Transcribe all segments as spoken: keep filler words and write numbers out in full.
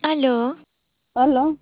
Aló, Aló,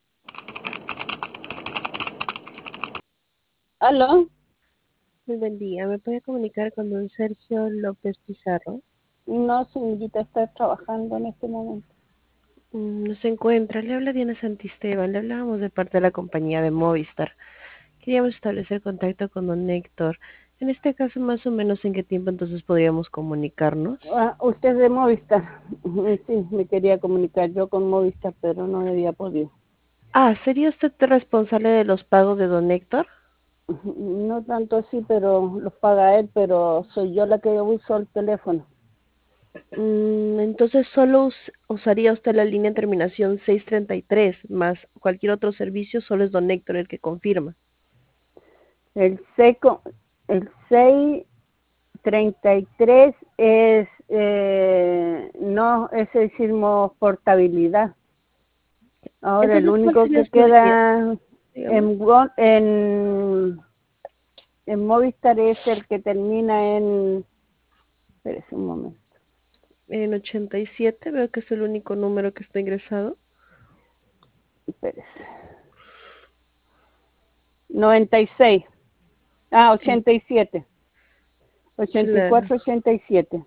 aló. Muy buen día. ¿Me puede comunicar con don Sergio López Pizarro? No, señorita, está trabajando en este momento. Mm, No se encuentra. Le habla Diana Santisteban. Le hablábamos de parte de la compañía de Movistar. Queríamos establecer contacto con don Héctor. En este caso, más o menos, ¿en qué tiempo entonces podríamos comunicarnos? Ah, usted es de Movistar. Ujú, sí, me quería comunicar yo con Movistar, pero no había podido. Ah, ¿sería usted responsable de los pagos de don Héctor? Ujú, no tanto así, pero los paga él, pero soy yo la que uso el teléfono. Mm, entonces, solo us- usaría usted la línea en terminación seiscientos treinta y tres, más cualquier otro servicio, solo es don Héctor el que confirma. El seco, el seis treinta y tres es, eh, no, ese decimos portabilidad. Ahora el Entonces, ¿cuál único sería que su línea? queda Dígame. en, Go- en En Movistar es el que termina en... Espérese un momento. En ochenta y siete, veo que es el único número que está ingresado. Espérese. noventa y seis. Ah, Eh, ochenta y siete. Claro. ochenta y cuatro, ochenta y siete.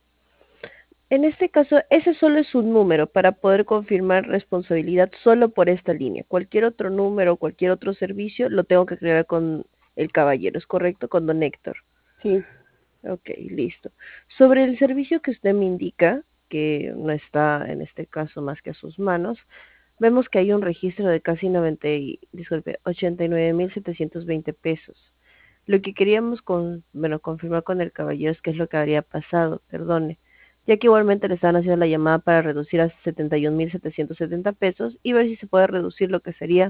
En este caso, ese solo es un número para poder confirmar responsabilidad solo por esta línea. Cualquier otro número, cualquier otro servicio, lo tengo que crear con el caballero, ¿es correcto? Con don Héctor. Sí. Ok, listo. Sobre el servicio que usted me indica, que no está en este caso más que a sus manos, vemos que hay un registro de casi noventa y, disculpe, ochenta y nueve mil setecientos veinte pesos. Lo que queríamos con, bueno, confirmar con el caballero es qué es lo que habría pasado, perdone, ya que igualmente le estaban haciendo la llamada para reducir a setenta y un mil setecientos setenta pesos y ver si se puede reducir lo que sería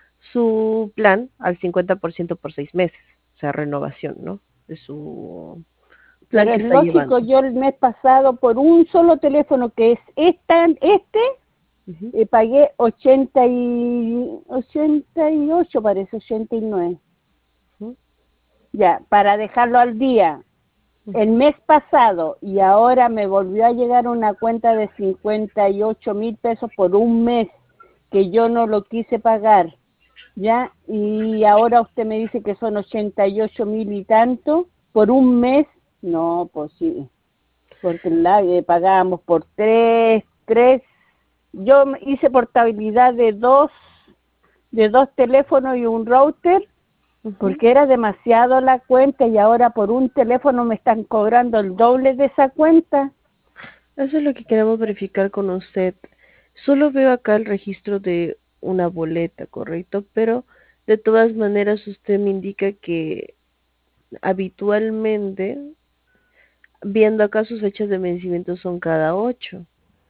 su plan al cincuenta por ciento por seis meses, o sea, renovación, ¿no? De su plan Pero que es está lógico, llevando. yo el mes pasado por un solo teléfono que es esta, este, Ujú, eh, pagué ochenta y, ochenta y ocho, parece, ochenta y nueve. ujú, Ya, para dejarlo al día. El ujú. mes pasado y ahora me volvió a llegar una cuenta de cincuenta y ocho mil pesos por un mes que yo no lo quise pagar, ¿ya? Y ahora usted me dice que son ochenta y ocho mil y tanto por un mes. No, pues sí, porque la eh, pagábamos por tres, tres. Yo hice portabilidad de dos, de dos teléfonos y un router Ujú. porque era demasiado la cuenta y ahora por un teléfono me están cobrando el doble de esa cuenta. Eso es lo que queremos verificar con usted. Solo veo acá el registro de una boleta, ¿correcto? Pero de todas maneras usted me indica que habitualmente, viendo acá sus fechas de vencimiento son cada ocho.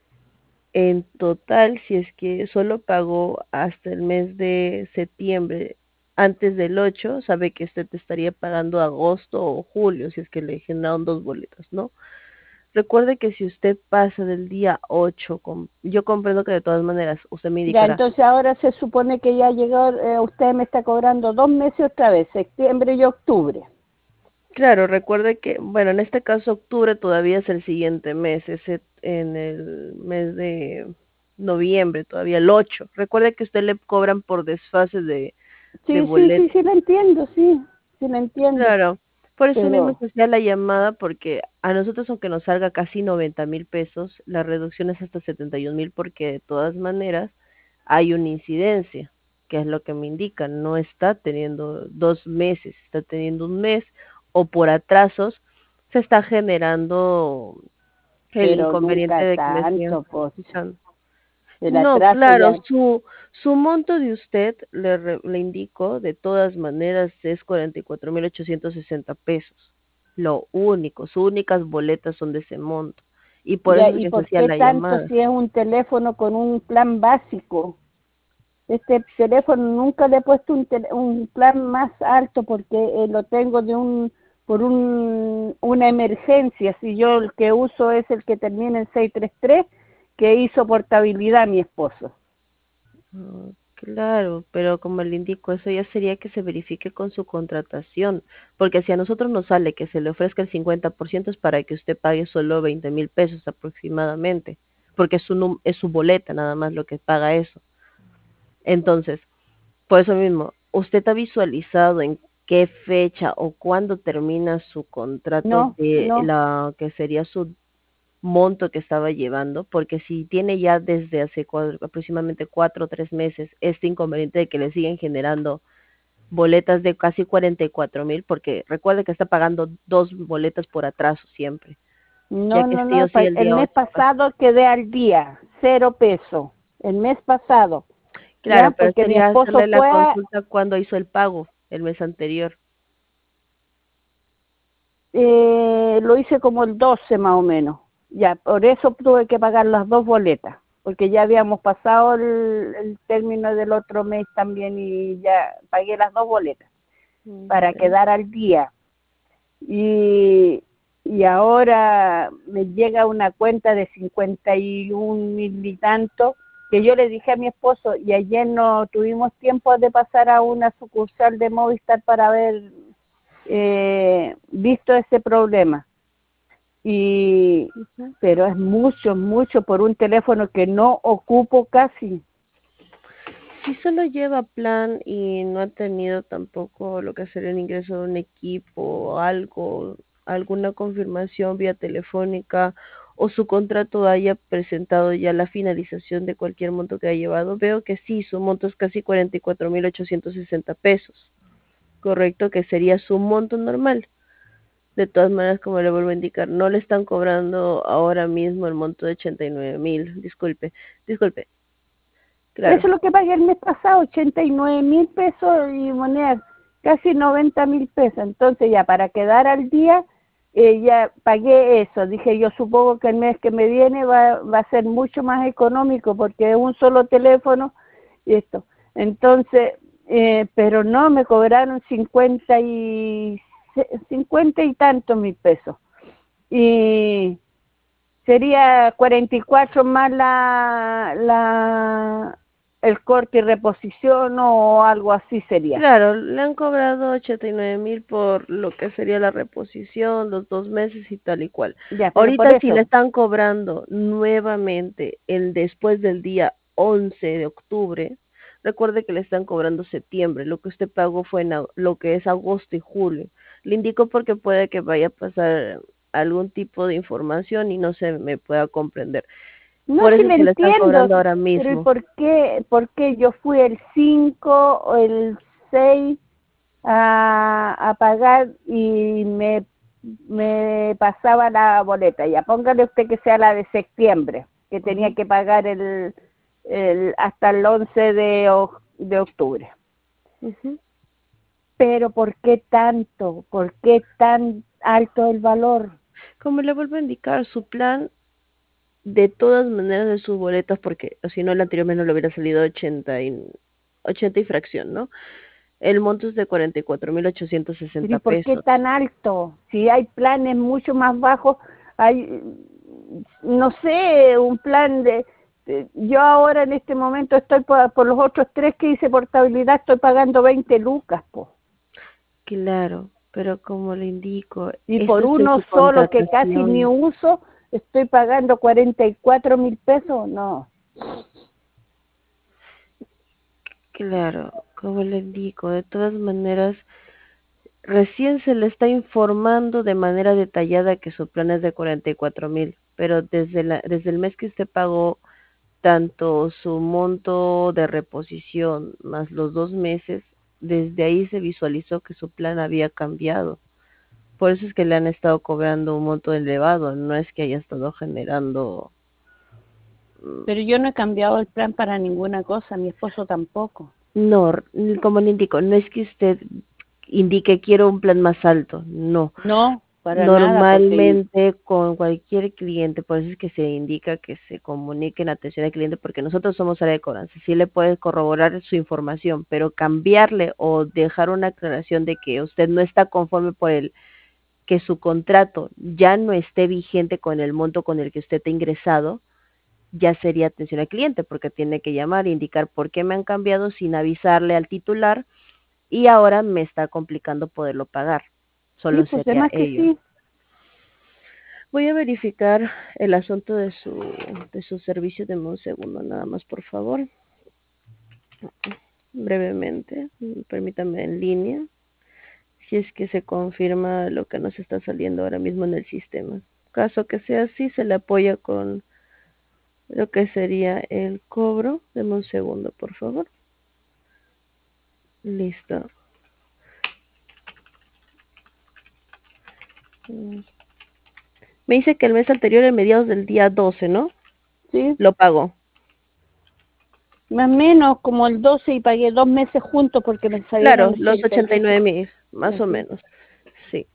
En total, si es que solo pagó hasta el mes de septiembre antes del ocho, sabe que usted estaría pagando agosto o julio, si es que le generaron dos boletas, ¿no? Recuerde que si usted pasa del día ocho, con- yo comprendo que de todas maneras usted me Ya, indicará, entonces ahora se supone que ya llegó, eh, usted me está cobrando dos meses otra vez, septiembre y octubre. claro, recuerde que, bueno, en este caso octubre todavía es el siguiente mes, es et- en el mes de noviembre, todavía el ocho. Recuerde que usted le cobran por desfases de, de Sí, sí, sí, boleto. sí, lo entiendo, sí, sí, lo entiendo, Claro, por eso mismo pero, se hacía la llamada, porque a nosotros, aunque nos salga casi noventa mil pesos, la reducción es hasta setenta y un mil, porque de todas maneras hay una incidencia, que es lo que me indica, no está teniendo dos meses, está teniendo un mes, o por atrasos se está generando el pero inconveniente nunca de que le sigan tanto, pues, cotizando. el No, atraso claro, ya. su, su monto de usted, le, re- le indico, de todas maneras es cuarenta y cuatro mil ochocientos sesenta pesos. Lo único, sus únicas boletas son de ese monto. Y por Ya, eso es ¿y que se por hacía qué la tanto llamada. si es un teléfono con un plan básico? Este teléfono nunca le he puesto un, tele- un plan más alto porque eh, lo tengo de un por un, una emergencia. Si yo el que uso es el que termina en seiscientos treinta y tres, que hizo portabilidad mi esposo. Ah, claro, pero como le indico, eso ya sería que se verifique con su contratación, porque si a nosotros nos sale que se le ofrezca el cincuenta por ciento es para que usted pague solo veinte mil pesos aproximadamente. porque es su, num- es su boleta nada más lo que paga eso. Entonces, por eso mismo, ¿usted ha visualizado en qué fecha o cuándo termina su contrato No, de no, la que sería su monto que estaba llevando? Porque si tiene ya desde hace cua- aproximadamente cuatro o tres meses este inconveniente de que le siguen generando boletas de casi cuarenta y cuatro mil, porque recuerde que está pagando dos boletas por atraso siempre, ya no, que no, sí o no. sí pa- el El día mes ocho pasa. pasado quedé al día, cero peso. El mes pasado, Claro, ya, pero porque mi sería esposo hacerle la fue, a- consulta cuando hizo el pago el mes anterior. eh, lo hice como el doce más o menos. Ya, por eso tuve que pagar las dos boletas, porque ya habíamos pasado el, el término del otro mes también y ya pagué las dos boletas Mm, para ya. quedar al día. Y, y ahora me llega una cuenta de cincuenta y un mil y tanto, que yo le dije a mi esposo, y ayer no tuvimos tiempo de pasar a una sucursal de Movistar para haber eh, visto ese problema. Y Ujú. pero es mucho, mucho por un teléfono que no ocupo casi. Si solo lleva plan y no ha tenido tampoco lo que sería el ingreso de un equipo o algo, alguna confirmación vía telefónica o su contrato haya presentado ya la finalización de cualquier monto que haya llevado, veo que sí, su monto es casi cuarenta y cuatro mil ochocientos sesenta pesos, correcto, que sería su monto normal. De todas maneras, como le vuelvo a indicar, no le están cobrando ahora mismo el monto de ochenta y nueve mil, disculpe, disculpe, Eso claro. es lo que pagué el mes pasado, ochenta y nueve mil pesos y monedas, casi noventa mil pesos. Entonces ya para quedar al día, eh, ya pagué eso. Dije, yo supongo que el mes que me viene va, va a ser mucho más económico porque es un solo teléfono y esto. Entonces, eh, pero no, me cobraron cincuenta y, cincuenta y tantos mil pesos. Y sería cuarenta y cuatro más la, la el corte y reposición o algo así sería. Claro, le han cobrado ochenta y nueve mil por lo que sería la reposición, los dos meses y tal y cual. Ya, pero por Ahorita si le eso, están cobrando nuevamente el después del día once de octubre, recuerde que le están cobrando septiembre, lo que usted pagó fue en au- lo que es agosto y julio. Le indico porque puede que vaya a pasar algún tipo de información y no se me pueda comprender. no Por si eso es le que le están entiendo, cobrando ahora pero ¿y mismo. por qué, por qué yo fui el cinco o el seis a, a pagar y me, me pasaba la boleta? Ya póngale usted que sea la de septiembre, que tenía Ujú, que pagar el, el hasta el once de, oc- de octubre. ujú. Pero ¿por qué tanto? ¿Por qué tan alto el valor? Como le vuelvo a indicar, su plan de todas maneras de sus boletas, porque o si no, el anterior mes no le hubiera salido ochenta y, ochenta y fracción, ¿no? El monto es de cuarenta y cuatro mil ochocientos Pero sesenta ¿y por qué pesos. tan alto? Si hay planes mucho más bajos, hay, no sé, un plan de... de- yo ahora en este momento estoy por, por los otros tres que hice portabilidad, estoy pagando veinte lucas, po. Claro, pero como le indico, Y esto por es en uno su solo que casi ni contratación. uso, estoy pagando cuarenta y cuatro mil pesos, no. Claro, como le indico, de todas maneras, recién se le está informando de manera detallada que su plan es de cuarenta y cuatro mil, pero desde, la, desde el mes que usted pagó tanto su monto de reposición más los dos meses, desde ahí se visualizó que su plan había cambiado. Por eso es que le han estado cobrando un monto elevado, no es que haya estado generando. mm, Pero yo no he cambiado el plan para ninguna cosa, mi esposo tampoco. No, como le indico, no es que usted indique quiero un plan más alto, no. No, para nada, porque Normalmente con cualquier cliente, por eso es que se indica que se comunique en atención al cliente, porque nosotros somos área de cobranza, sí le puede corroborar su información, pero cambiarle o dejar una aclaración de que usted no está conforme por el que su contrato ya no esté vigente con el monto con el que usted ha ingresado, ya sería atención al cliente, porque tiene que llamar e indicar por qué me han cambiado sin avisarle al titular y ahora me está complicando poderlo pagar. sí, Solo pues sería demás que ello. sí. Voy a verificar el asunto de su, de su servicio. Deme un segundo nada más, por favor. Brevemente, permítame en línea. Si es que se confirma lo que nos está saliendo ahora mismo en el sistema. Caso que sea así, se le apoya con lo que sería el cobro. Deme un segundo, por favor. Listo. Me dice que el mes anterior, en mediados del día doce, ¿no? Sí. Lo pagó. Más o menos como el doce y pagué dos meses juntos porque me salieron Claro, los ochenta y ochenta y ocho. nueve mil, más o Ujú. menos. Sí.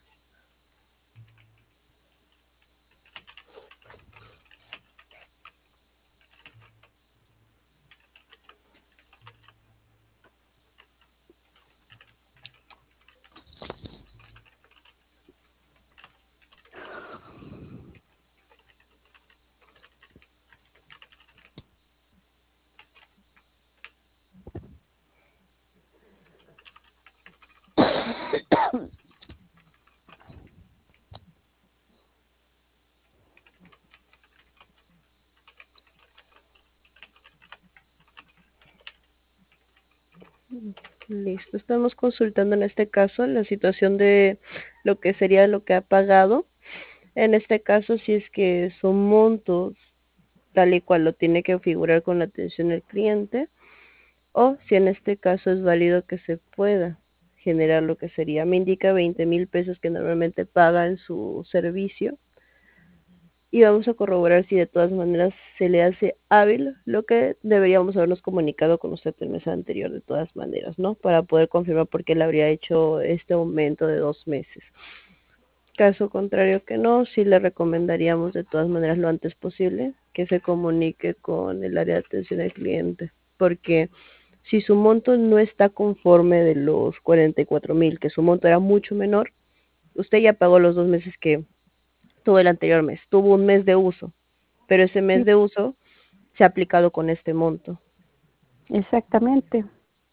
Listo, estamos consultando en este caso la situación de lo que sería lo que ha pagado. En este caso, si es que son montos tal y cual lo tiene que figurar con la atención al cliente, o si en este caso es válido que se pueda generar lo que sería, me indica veinte mil pesos que normalmente paga en su servicio, y vamos a corroborar si de todas maneras se le hace hábil lo que deberíamos habernos comunicado con usted el mes anterior, de todas maneras, ¿no? Para poder confirmar por qué le habría hecho este aumento de dos meses. Caso contrario que no, sí le recomendaríamos de todas maneras lo antes posible que se comunique con el área de atención al cliente, porque si su monto no está conforme de los cuarenta y cuatro mil, que su monto era mucho menor, usted ya pagó los dos meses que tuvo el anterior mes, tuvo un mes de uso, pero ese mes Sí, de uso se ha aplicado con este monto. exactamente.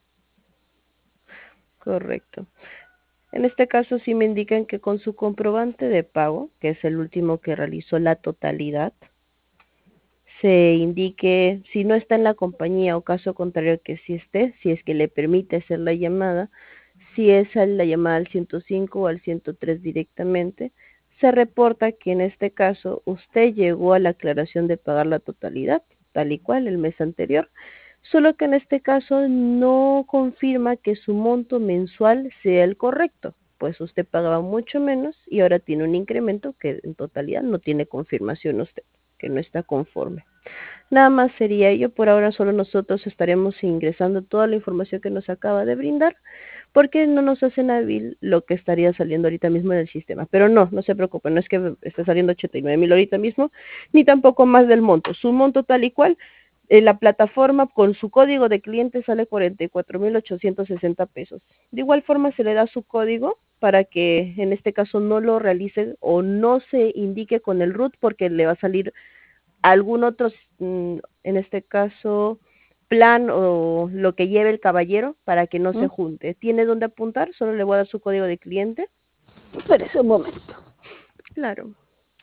Correcto. En este caso sí me indican que con su comprobante de pago, que es el último que realizó la totalidad, se indique si no está en la compañía, o caso contrario que sí esté, si es que le permite hacer la llamada, si es a la llamada al ciento cinco o al ciento tres directamente, se reporta que en este caso usted llegó a la aclaración de pagar la totalidad, tal y cual el mes anterior, solo que en este caso no confirma que su monto mensual sea el correcto, pues usted pagaba mucho menos y ahora tiene un incremento que en totalidad no tiene confirmación usted, que no está conforme. Nada más sería ello. Por ahora solo nosotros estaremos ingresando toda la información que nos acaba de brindar, porque no nos hacen hábil lo que estaría saliendo ahorita mismo en el sistema. Pero no, no se preocupen, no es que esté saliendo ochenta y nueve mil ahorita mismo, ni tampoco más del monto. Su monto tal y cual, en la plataforma con su código de cliente sale cuarenta y cuatro mil ochocientos sesenta pesos. De igual forma se le da su código para que en este caso no lo realice o no se indique con el root, porque le va a salir algún otro, mm, en este caso, plan o lo que lleve el caballero para que no se ¿Mm? junte. ¿Tiene dónde apuntar? Solo le voy a dar su código de cliente. Espérese un momento. Claro.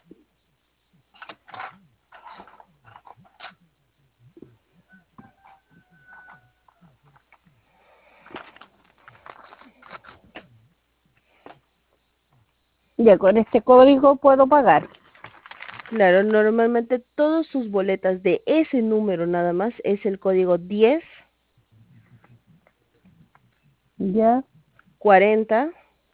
Ya con este código puedo pagar. Claro, normalmente todas sus boletas de ese número nada más es el código diez, Ya, cuarenta,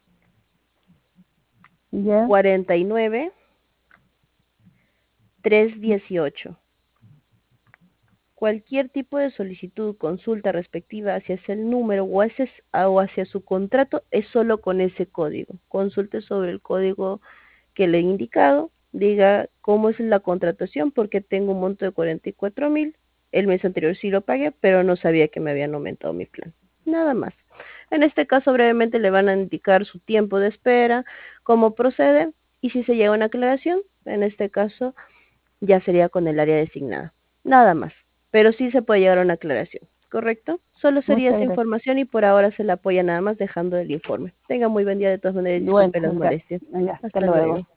ya. cuarenta y nueve, trescientos dieciocho. Cualquier tipo de solicitud, consulta respectiva hacia ese número o hacia, o hacia su contrato es solo con ese código. Consulte sobre el código que le he indicado, diga cómo es la contratación, porque tengo un monto de cuarenta y cuatro mil, el mes anterior sí lo pagué, pero no sabía que me habían aumentado mi plan. Nada más. En este caso brevemente le van a indicar su tiempo de espera, cómo procede, y si se llega a una aclaración, en este caso ya sería con el área designada. Nada más, pero sí se puede llegar a una aclaración, ¿correcto? Solo sería Muchas esa gracias. información y por ahora se le apoya nada más dejando el informe. Tenga muy buen día, de todas maneras, Bueno, disculpe las gracias. molestias. Ya, hasta Hasta luego. luego.